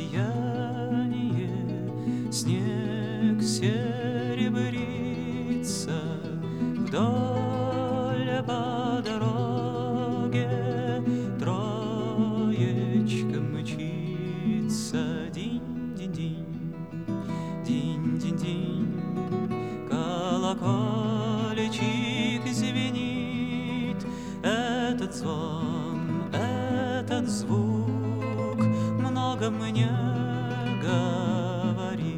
сияние, снег серебрится вдоль по дороге, троечка мчится. Динь-динь-динь, динь-динь-динь, колокольчик звенит. Этот звон, этот звук много мне говорит.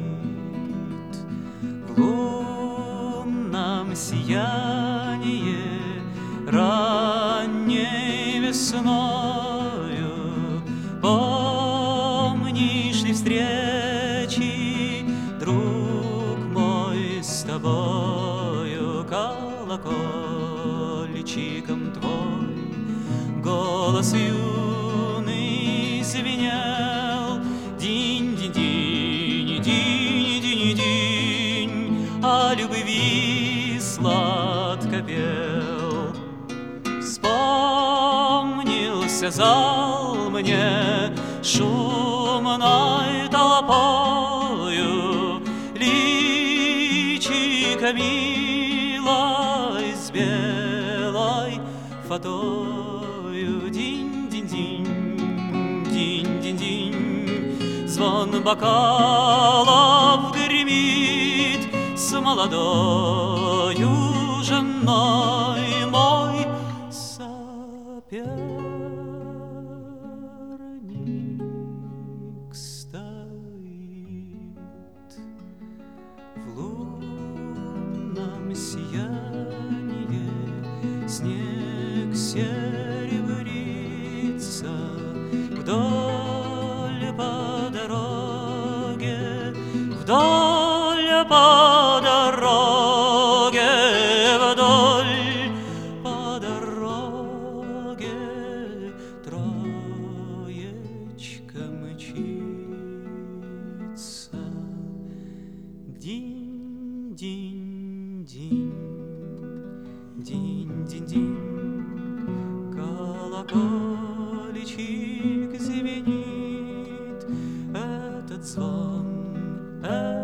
В лунном сиянии ранней весною помнишь ли встречи, друг мой, с тобою? Колокольчиком твой голос юный звенел. Динь-динь-динь, динь-динь-динь, о любви сладко пел. Вспомнился зал мне шумной толпою, личико милой с белой фатою. Динь-динь-динь, динь-динь-динь, звон бокалов гремит с молодою женой. Мой соперник стоит в лунном сиянии, снег серебрится вдоль по дороге, вдоль по дороге, вдоль по дороге, троечка мчится. Динь-динь-динь, динь-динь-динь, колокольчик звенит. Этот звон,